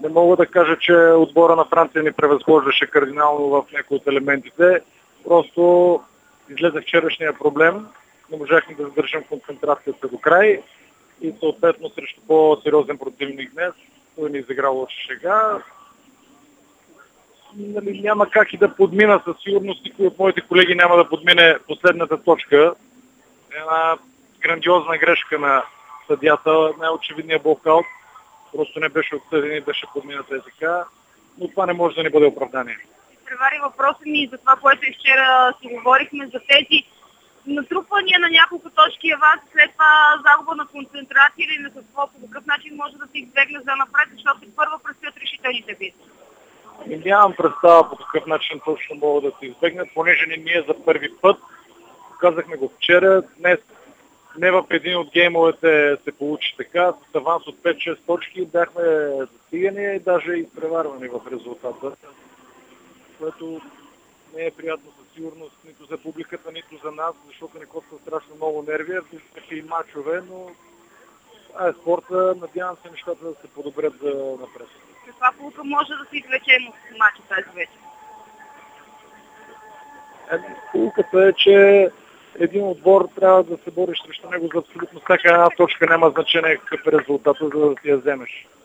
Не мога да кажа, че отбора на Франция ни превъзхождаше кардинално в някои от елементите. Просто излезе вчерашния проблем. Не можахме да задържам концентрацията до край и съответно срещу по-сериозен противник днес той ни изигра лоша шега. Нали, няма как и да подмина със сигурност, никой от моите колеги няма да подмине последната точка. Една грандиозна грешка на съдията, най-очевидният блокаут. Просто не беше отсъден и беше подминат така, но това не може да ни бъде оправдание. Превари въпросът ми за това, което и вчера си говорихме, за тези натрупвания на няколко точки аванс, след това загуба на концентрация или на какво, по какъв начин може да се избегне за напред, защото първо предстоят решителните битки. Нямам представа по какъв начин точно могат да се избегнат, понеже не ние за първи път. Казахме го вчера, днес не в един от геймовете се получи така, с аванс от 5-6 точки бяхме достигани и даже изпреварвани в резултата, което не е приятно със сигурност нито за публиката, нито за нас, защото ни коства страшно много нерви, виждате и мачове, но това е спорта, надявам се нещата да се подобрят за напред. Каква полука може да се извлечем от мача тази вечер? Полуката е, че един отбор трябва да се бориш срещу него за абсолютно всяка една точка, няма значение какъв е резултата, за да ти я вземеш.